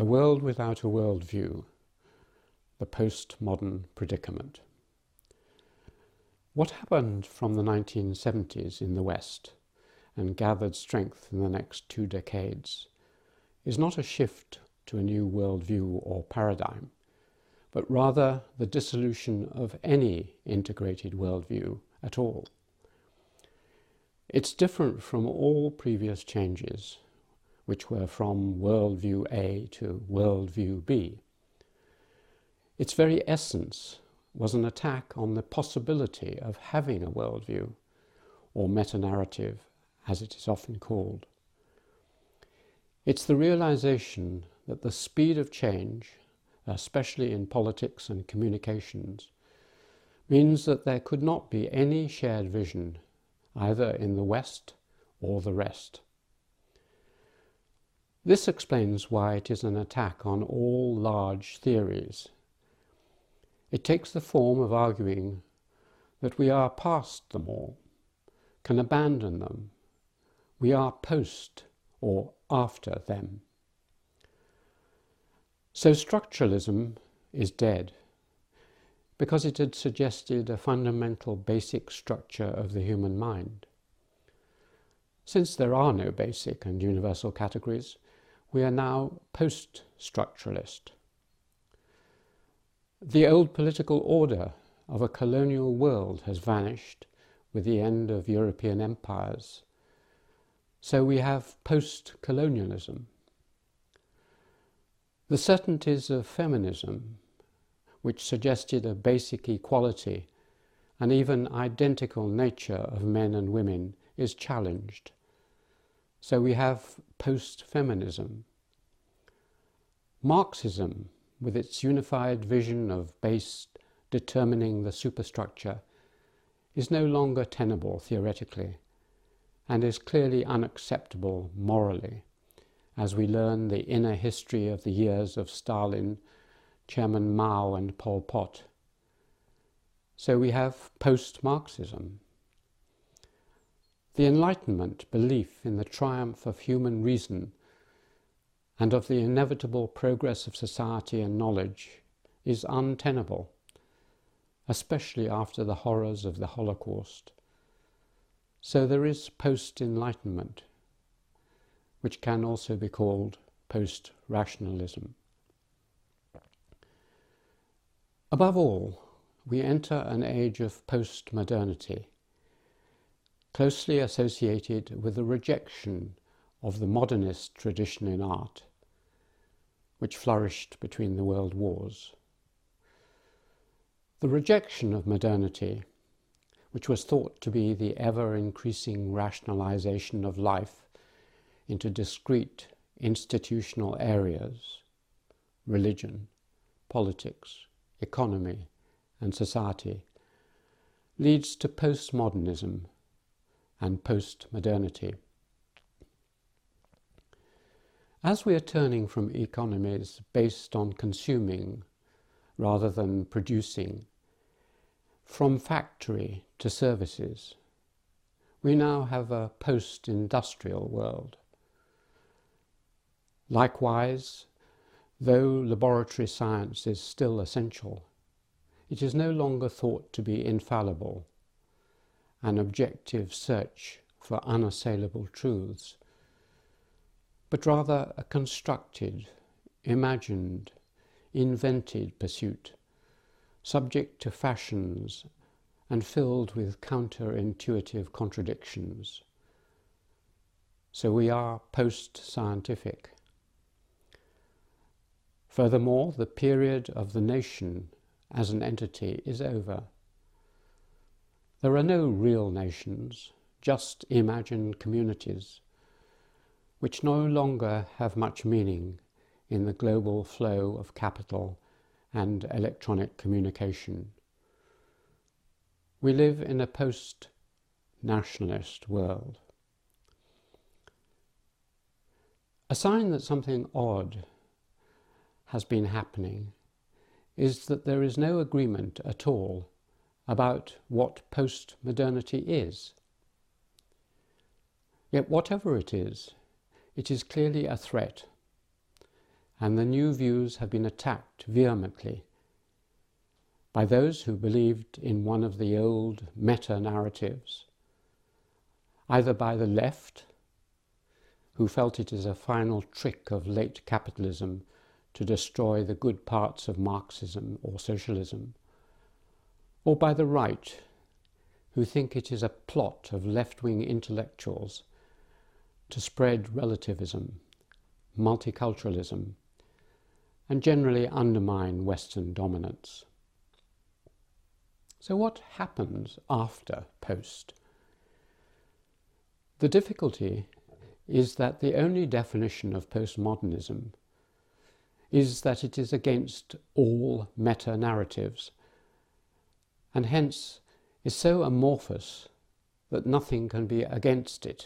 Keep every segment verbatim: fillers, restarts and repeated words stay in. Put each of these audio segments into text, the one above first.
A world without a worldview, the postmodern predicament. What happened from the nineteen seventies in the West and gathered strength in the next two decades is not a shift to a new worldview or paradigm, but rather the dissolution of any integrated worldview at all. It's different from all previous changes, which were from worldview A to worldview B. Its very essence was an attack on the possibility of having a worldview, or meta-narrative, as it is often called. It's the realization that the speed of change, especially in politics and communications, means that there could not be any shared vision, either in the West or the rest. This explains why it is an attack on all large theories. It takes the form of arguing that we are past them all, can abandon them, we are post or after them. So structuralism is dead, because it had suggested a fundamental basic structure of the human mind. Since there are no basic and universal categories, we are now post-structuralist. The old political order of a colonial world has vanished with the end of European empires, so we have post-colonialism. The certainties of feminism, which suggested a basic equality and even identical nature of men and women, is challenged. So we have post-feminism. Marxism, with its unified vision of base determining the superstructure, is no longer tenable theoretically and is clearly unacceptable morally, as we learn the inner history of the years of Stalin, Chairman Mao and Pol Pot. So we have post-Marxism. The Enlightenment belief in the triumph of human reason and of the inevitable progress of society and knowledge is untenable, especially after the horrors of the Holocaust. So there is post-Enlightenment, which can also be called post-rationalism. Above all, we enter an age of post-modernity, closely associated with the rejection of the modernist tradition in art, which flourished between the world wars. The rejection of modernity, which was thought to be the ever-increasing rationalization of life into discrete institutional areas, religion, politics, economy, and society, leads to postmodernism and post-modernity. As we are turning from economies based on consuming rather than producing, from factory to services, we now have a post-industrial world. Likewise, though laboratory science is still essential, it is no longer thought to be infallible, an objective search for unassailable truths, but rather a constructed, imagined, invented pursuit, subject to fashions and filled with counterintuitive contradictions. So we are post-scientific. Furthermore, the period of the nation as an entity is over. There are no real nations, just imagined communities, which no longer have much meaning in the global flow of capital and electronic communication. We live in a post-nationalist world. A sign that something odd has been happening is that there is no agreement at all about what post-modernity is. Yet whatever it is, it is clearly a threat, and the new views have been attacked vehemently by those who believed in one of the old meta-narratives, either by the left, who felt it is a final trick of late capitalism to destroy the good parts of Marxism or socialism, or by the right, who think it is a plot of left-wing intellectuals to spread relativism, multiculturalism, and generally undermine Western dominance. So what happens after Post? The difficulty is that the only definition of postmodernism is that it is against all meta-narratives, and hence is so amorphous that nothing can be against it.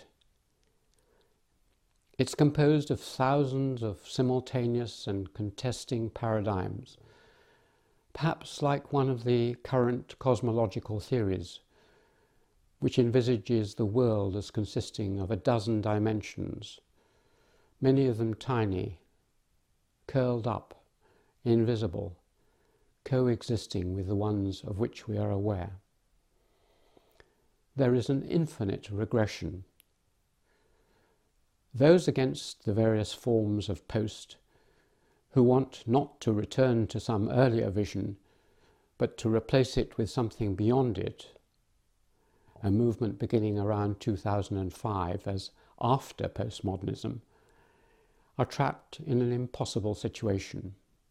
It's composed of thousands of simultaneous and contesting paradigms, perhaps like one of the current cosmological theories, which envisages the world as consisting of a dozen dimensions, many of them tiny, curled up, invisible, coexisting with the ones of which we are aware. There is an infinite regression. Those against the various forms of Post who want not to return to some earlier vision, but to replace it with something beyond it, a movement beginning around two thousand five as after postmodernism, are trapped in an impossible situation.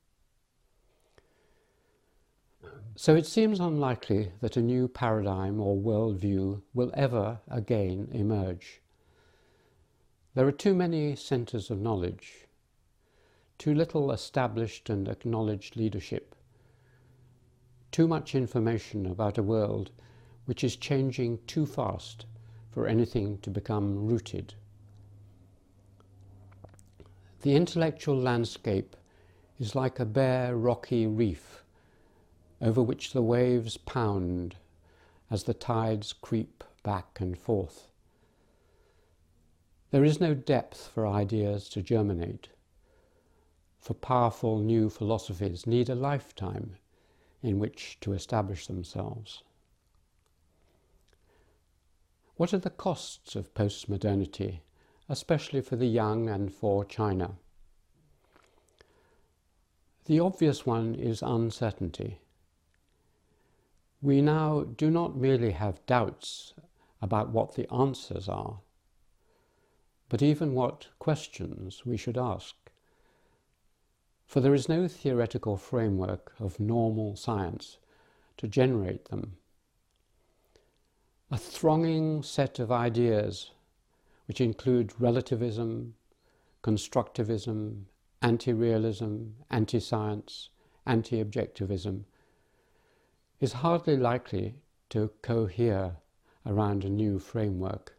So it seems unlikely that a new paradigm or worldview will ever again emerge. There are too many centres of knowledge, too little established and acknowledged leadership, too much information about a world which is changing too fast for anything to become rooted. The intellectual landscape is like a bare, rocky reef over which the waves pound as the tides creep back and forth. There is no depth for ideas to germinate, for powerful new philosophies need a lifetime in which to establish themselves. What are the costs of postmodernity, especially for the young and for China? The obvious one is uncertainty. We now do not merely have doubts about what the answers are, but even what questions we should ask. For there is no theoretical framework of normal science to generate them. A thronging set of ideas which include relativism, constructivism, anti-realism, anti-science, anti-objectivism, is hardly likely to cohere around a new framework.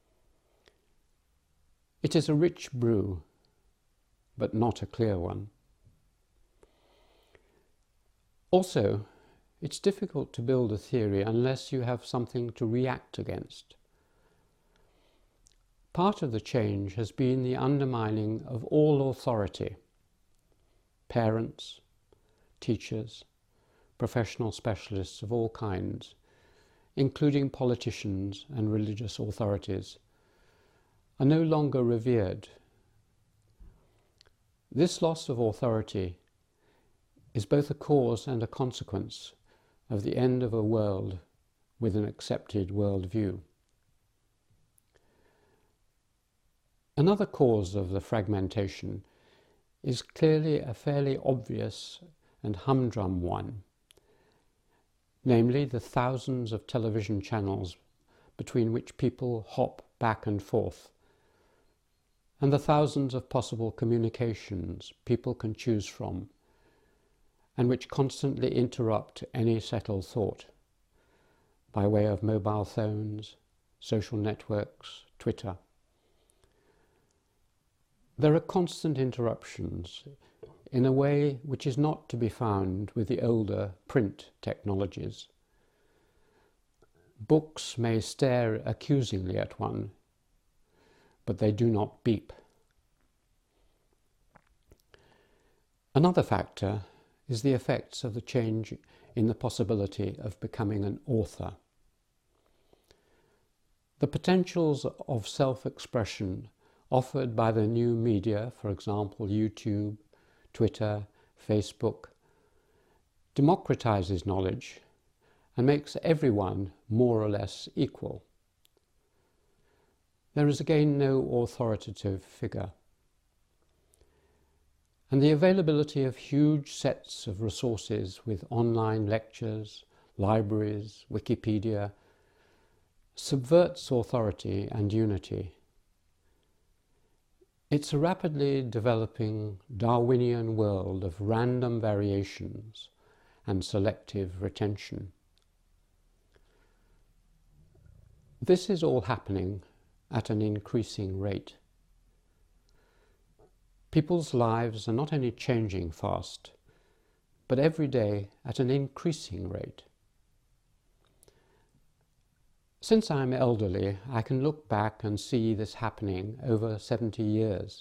It is a rich brew, but not a clear one. Also, it's difficult to build a theory unless you have something to react against. Part of the change has been the undermining of all authority. Parents, teachers, professional specialists of all kinds, including politicians and religious authorities, are no longer revered. This loss of authority is both a cause and a consequence of the end of a world with an accepted worldview. Another cause of the fragmentation is clearly a fairly obvious and humdrum one, namely the thousands of television channels between which people hop back and forth, and the thousands of possible communications people can choose from, and which constantly interrupt any settled thought by way of mobile phones, social networks, Twitter. There are constant interruptions in a way which is not to be found with the older print technologies. Books may stare accusingly at one, but they do not beep. Another factor is the effects of the change in the possibility of becoming an author. The potentials of self-expression offered by the new media, for example YouTube, Twitter, Facebook, democratizes knowledge and makes everyone more or less equal. There is again no authoritative figure. And the availability of huge sets of resources with online lectures, libraries, Wikipedia, subverts authority and unity. It's a rapidly developing Darwinian world of random variations and selective retention. This is all happening at an increasing rate. People's lives are not only changing fast, but every day at an increasing rate. Since I'm elderly, I can look back and see this happening over seventy years.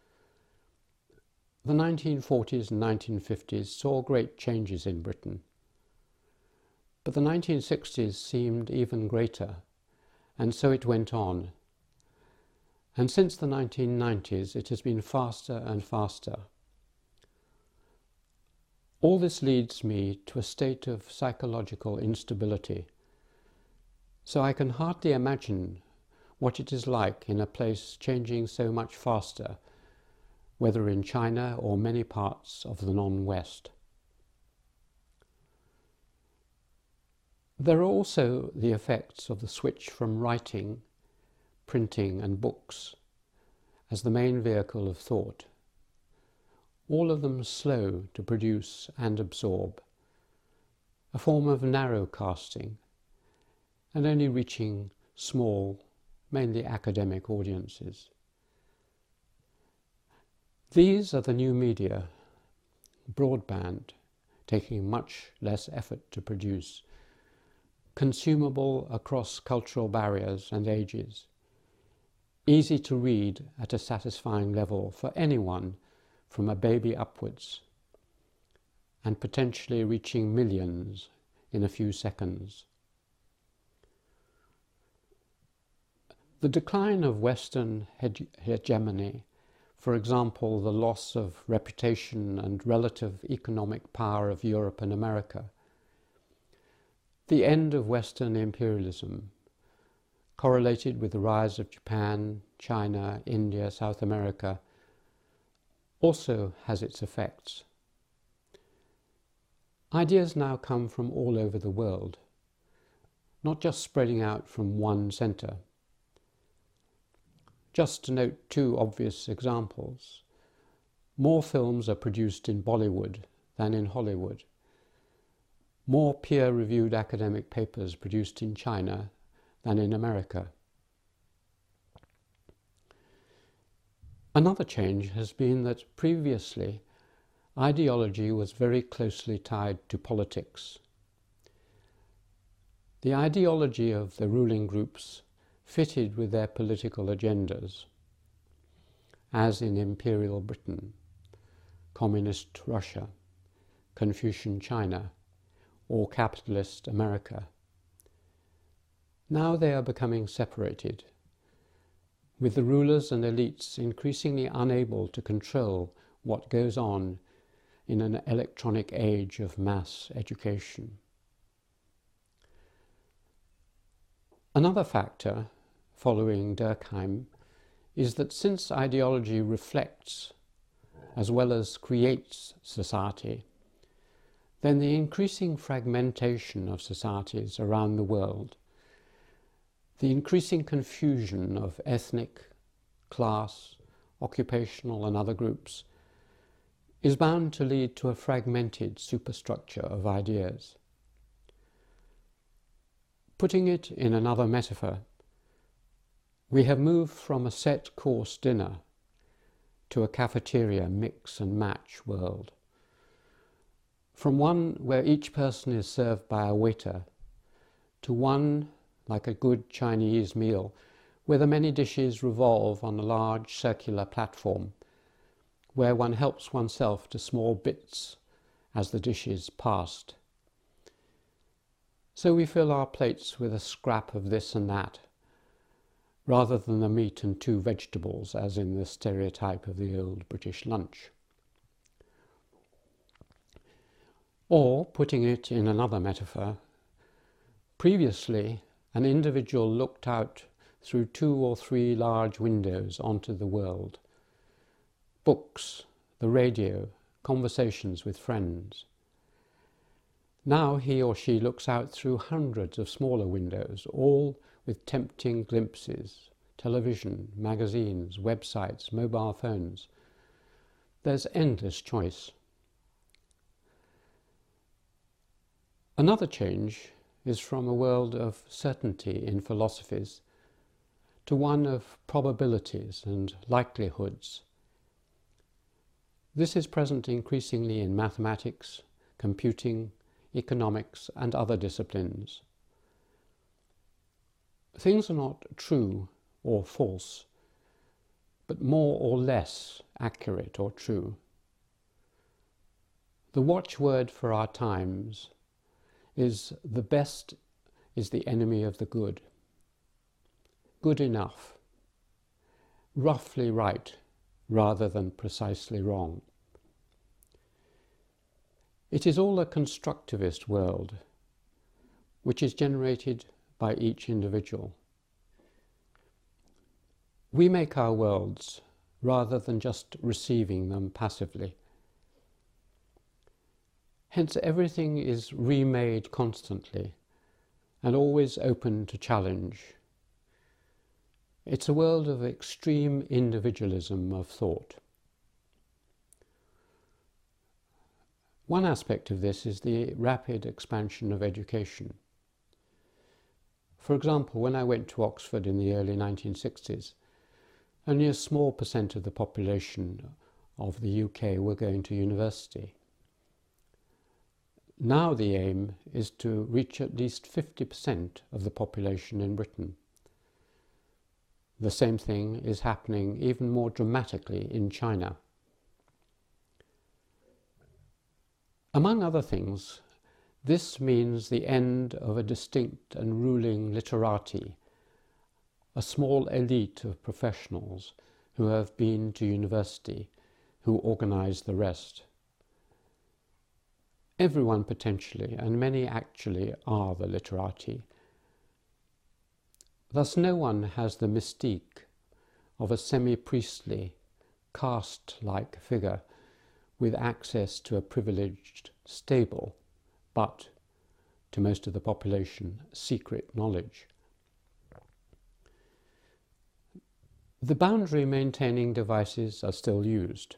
The nineteen forties and nineteen fifties saw great changes in Britain, but the nineteen sixties seemed even greater, and so it went on. And since the nineteen nineties, it has been faster and faster. All this leads me to a state of psychological instability, so I can hardly imagine what it is like in a place changing so much faster, whether in China or many parts of the non-West. There are also the effects of the switch from writing, printing and books as the main vehicle of thought, all of them slow to produce and absorb, a form of narrowcasting, and only reaching small, mainly academic audiences. These are the new media, broadband, taking much less effort to produce, consumable across cultural barriers and ages, easy to read at a satisfying level for anyone from a baby upwards, and potentially reaching millions in a few seconds. The decline of Western hege- hegemony, for example, the loss of reputation and relative economic power of Europe and America, the end of Western imperialism, correlated with the rise of Japan, China, India, South America, also has its effects. Ideas now come from all over the world, not just spreading out from one centre. Just to note two obvious examples, more films are produced in Bollywood than in Hollywood. More peer-reviewed academic papers produced in China than in America. Another change has been that previously ideology was very closely tied to politics. The ideology of the ruling groups fitted with their political agendas, as in Imperial Britain, Communist Russia, Confucian China, or capitalist America. Now they are becoming separated, with the rulers and elites increasingly unable to control what goes on in an electronic age of mass education. Another factor, following Durkheim, is that since ideology reflects as well as creates society, then the increasing fragmentation of societies around the world, the increasing confusion of ethnic, class, occupational and other groups, is bound to lead to a fragmented superstructure of ideas. Putting it in another metaphor, we have moved from a set course dinner to a cafeteria mix and match world, from one where each person is served by a waiter to one, like a good Chinese meal, where the many dishes revolve on a large circular platform, where one helps oneself to small bits as the dish is passed. So we fill our plates with a scrap of this and that, rather than the meat and two vegetables as in the stereotype of the old British lunch. Or, putting it in another metaphor, previously an individual looked out through two or three large windows onto the world. Books, the radio, conversations with friends. Now he or she looks out through hundreds of smaller windows, all with tempting glimpses, television, magazines, websites, mobile phones. There's endless choice. Another change is from a world of certainty in philosophies to one of probabilities and likelihoods. This is present increasingly in mathematics, computing, economics, and other disciplines. Things are not true or false, but more or less accurate or true. The watchword for our times is the best is the enemy of the good. Good enough, roughly right rather than precisely wrong. It is all a constructivist world, which is generated by each individual. We make our worlds rather than just receiving them passively. Hence everything is remade constantly and always open to challenge. It's a world of extreme individualism of thought. One aspect of this is the rapid expansion of education. For example, when I went to Oxford in the early nineteen sixties, only a small percent of the population of the U K were going to university. Now the aim is to reach at least fifty percent of the population in Britain. The same thing is happening even more dramatically in China. Among other things, this means the end of a distinct and ruling literati, a small elite of professionals who have been to university, who organize the rest. Everyone potentially, and many actually, are the literati. Thus no one has the mystique of a semi-priestly, caste-like figure with access to a privileged, stable, but, to most of the population, secret knowledge. The boundary-maintaining devices are still used.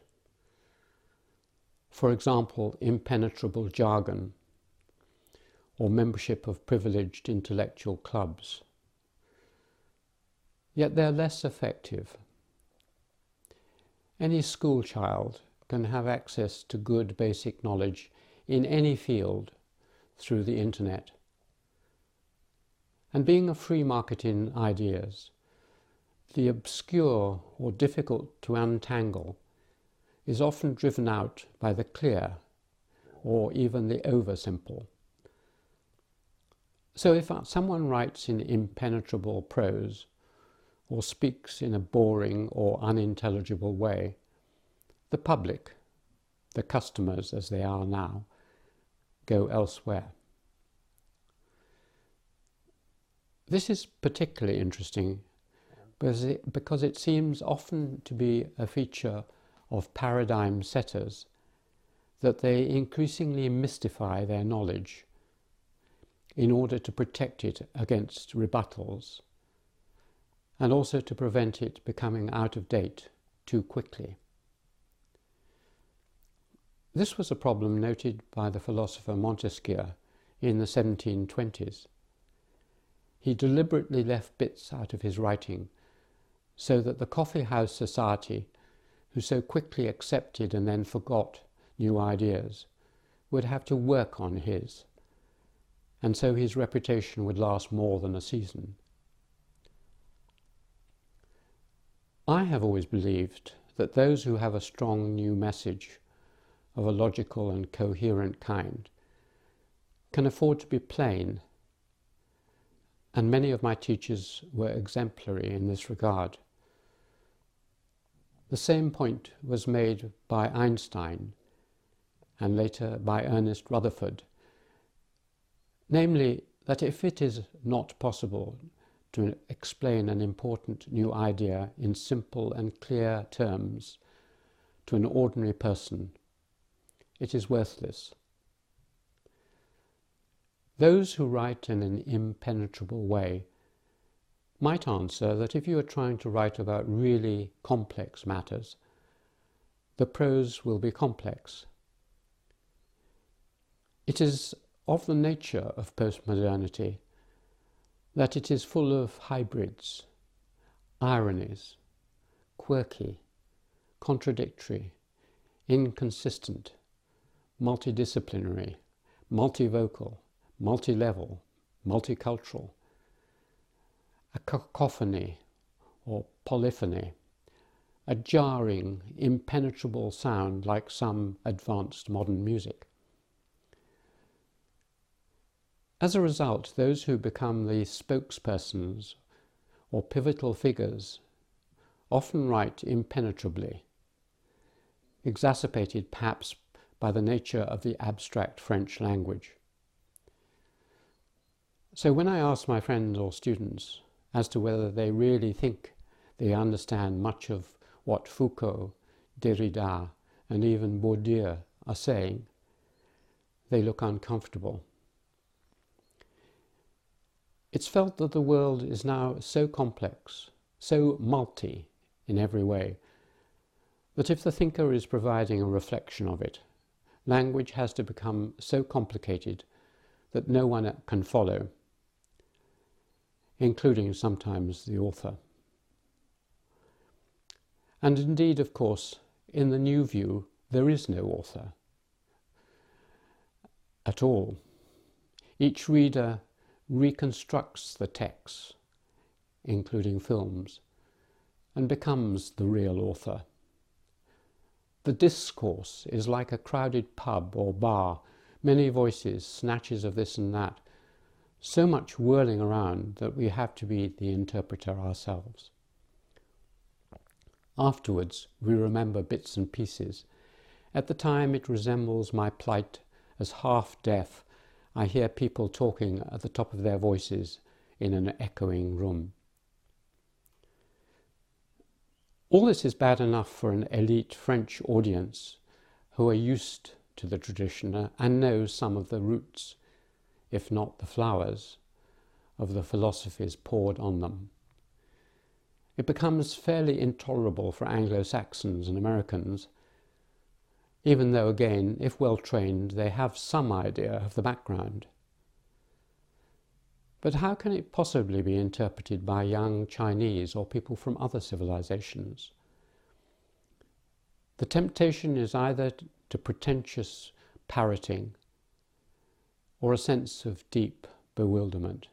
For example, impenetrable jargon, or membership of privileged intellectual clubs. Yet they're less effective. Any school child can have access to good basic knowledge in any field through the internet. And being a free market in ideas, the obscure or difficult to untangle is often driven out by the clear or even the oversimple. So if someone writes in impenetrable prose or speaks in a boring or unintelligible way, the public, the customers as they are now, go elsewhere. This is particularly interesting because it, because it seems often to be a feature of paradigm setters that they increasingly mystify their knowledge in order to protect it against rebuttals and also to prevent it becoming out of date too quickly. This was a problem noted by the philosopher Montesquieu in the seventeen twenties. He deliberately left bits out of his writing so that the coffee house society, who so quickly accepted and then forgot new ideas, would have to work on his, and so his reputation would last more than a season. I have always believed that those who have a strong new message of a logical and coherent kind can afford to be plain, and many of my teachers were exemplary in this regard. The same point was made by Einstein and later by Ernest Rutherford, namely that if it is not possible to explain an important new idea in simple and clear terms to an ordinary person, it is worthless. Those who write in an impenetrable way might answer that if you are trying to write about really complex matters, the prose will be complex. It is of the nature of postmodernity that it is full of hybrids, ironies, quirky, contradictory, inconsistent, multidisciplinary, multivocal, multi-level, multicultural, a cacophony or polyphony, a jarring, impenetrable sound like some advanced modern music. As a result, those who become the spokespersons or pivotal figures often write impenetrably, exacerbated perhaps by the nature of the abstract French language. So when I ask my friends or students as to whether they really think they understand much of what Foucault, Derrida, and even Bourdieu are saying, they look uncomfortable. It's felt that the world is now so complex, so multi in every way, that if the thinker is providing a reflection of it, language has to become so complicated that no one can follow, including sometimes the author. And indeed, of course, in the new view, there is no author at all. Each reader reconstructs the text, including films, and becomes the real author. The discourse is like a crowded pub or bar, many voices, snatches of this and that, so much whirling around that we have to be the interpreter ourselves. Afterwards, we remember bits and pieces. At the time, it resembles my plight as half-deaf. I hear people talking at the top of their voices in an echoing room. All this is bad enough for an elite French audience who are used to the tradition and know some of the roots, if not the flowers, of the philosophies poured on them. It becomes fairly intolerable for Anglo-Saxons and Americans, even though, again, if well trained, they have some idea of the background. But how can it possibly be interpreted by young Chinese or people from other civilizations? The temptation is either to pretentious parroting or a sense of deep bewilderment.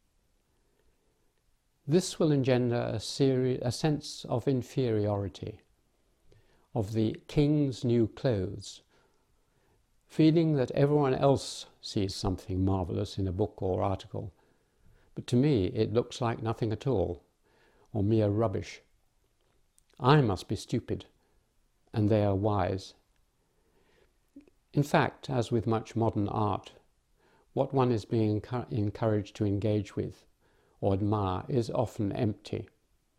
This will engender a, seri- a sense of inferiority, of the king's new clothes, feeling that everyone else sees something marvellous in a book or article, but to me it looks like nothing at all, or mere rubbish. I must be stupid, and they are wise. In fact, as with much modern art, what one is being encouraged to engage with or admire is often empty.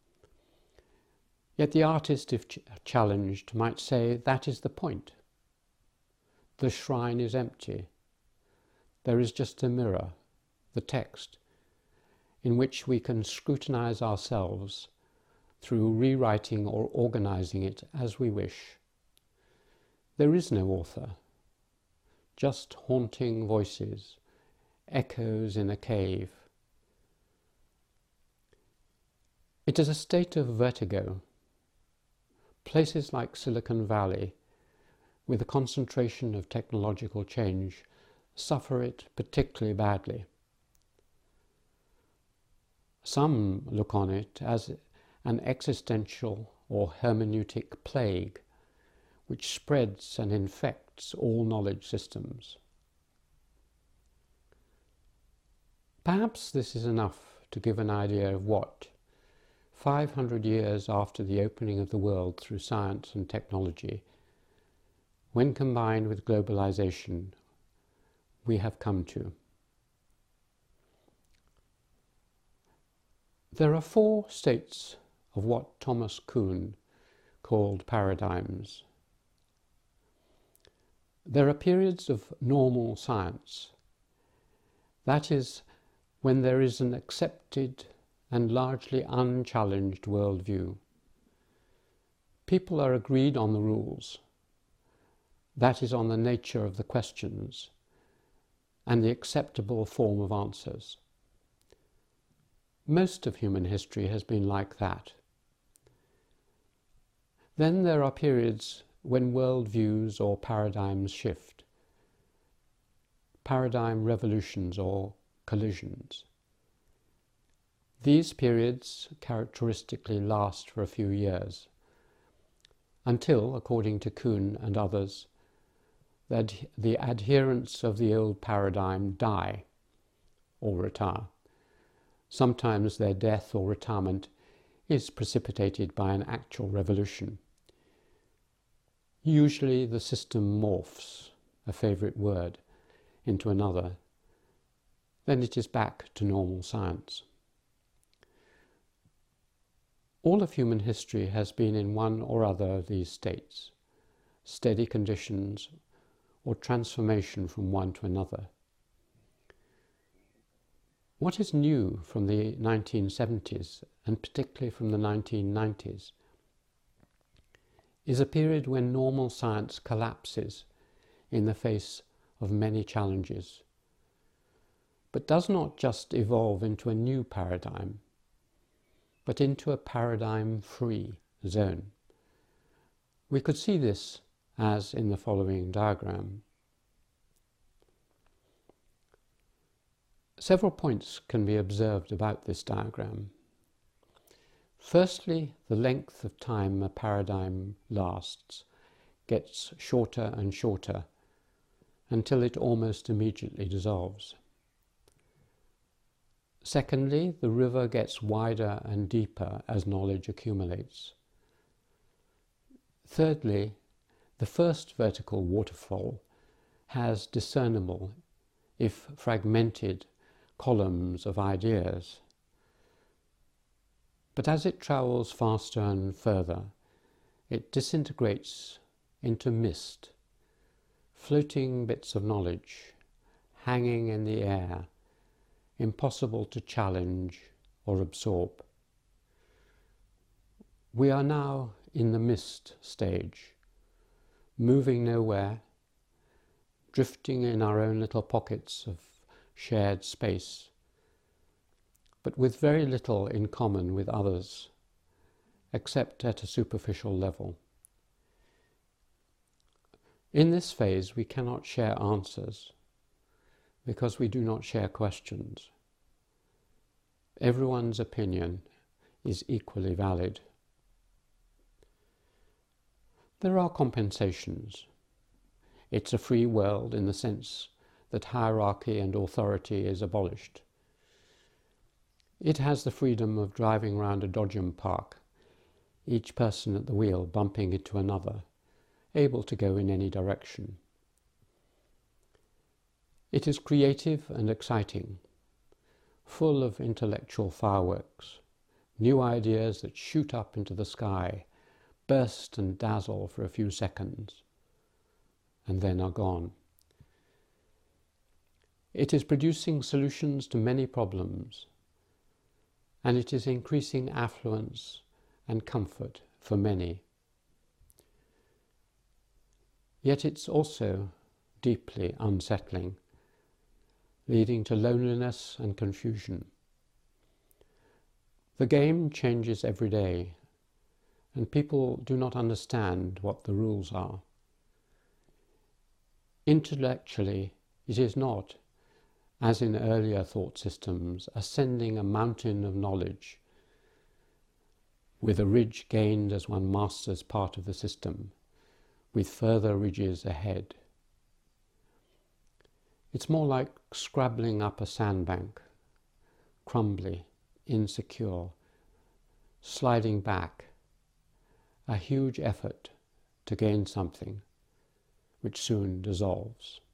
Yet the artist, if ch- challenged, might say that is the point. The shrine is empty. There is just a mirror, the text, in which we can scrutinize ourselves through rewriting or organizing it as we wish. There is no author, just haunting voices, echoes in a cave. It is a state of vertigo. Places like Silicon Valley, with a concentration of technological change, suffer it particularly badly. Some look on it as an existential or hermeneutic plague, which spreads and infects all knowledge systems. Perhaps this is enough to give an idea of what, five hundred years after the opening of the world through science and technology, when combined with globalization, we have come to. There are four states of what Thomas Kuhn called paradigms. There are periods of normal science, that is, when there is an accepted and largely unchallenged worldview. People are agreed on the rules, that is, on the nature of the questions and the acceptable form of answers. Most of human history has been like that. Then there are periods when worldviews or paradigms shift, paradigm revolutions or collisions. These periods characteristically last for a few years, until, according to Kuhn and others, that the adherents of the old paradigm die or retire. Sometimes their death or retirement is precipitated by an actual revolution. Usually the system morphs, a favourite word, into another. Then it is back to normal science. All of human history has been in one or other of these states, steady conditions or transformation from one to another. What is new from the nineteen seventies, and particularly from the nineteen nineties, is a period when normal science collapses in the face of many challenges, but does not just evolve into a new paradigm, but into a paradigm-free zone. We could see this as in the following diagram. Several points can be observed about this diagram. Firstly, the length of time a paradigm lasts gets shorter and shorter until it almost immediately dissolves. Secondly, the river gets wider and deeper as knowledge accumulates. Thirdly, the first vertical waterfall has discernible, if fragmented, columns of ideas. But as it travels faster and further, it disintegrates into mist, floating bits of knowledge, hanging in the air, impossible to challenge or absorb. We are now in the mist stage, moving nowhere, drifting in our own little pockets of shared space, but with very little in common with others, except at a superficial level. In this phase, we cannot share answers, because we do not share questions. Everyone's opinion is equally valid. There are compensations. It's a free world in the sense that hierarchy and authority is abolished. It has the freedom of driving round a dodgem park, each person at the wheel bumping into another, able to go in any direction. It is creative and exciting, full of intellectual fireworks, new ideas that shoot up into the sky, burst and dazzle for a few seconds, and then are gone. It is producing solutions to many problems, and it is increasing affluence and comfort for many. Yet it's also deeply unsettling, leading to loneliness and confusion. The game changes every day, and people do not understand what the rules are. Intellectually, it is not, as in earlier thought systems, ascending a mountain of knowledge, with a ridge gained as one masters part of the system, with further ridges ahead. It's more like scrabbling up a sandbank, crumbly, insecure, sliding back, a huge effort to gain something which soon dissolves.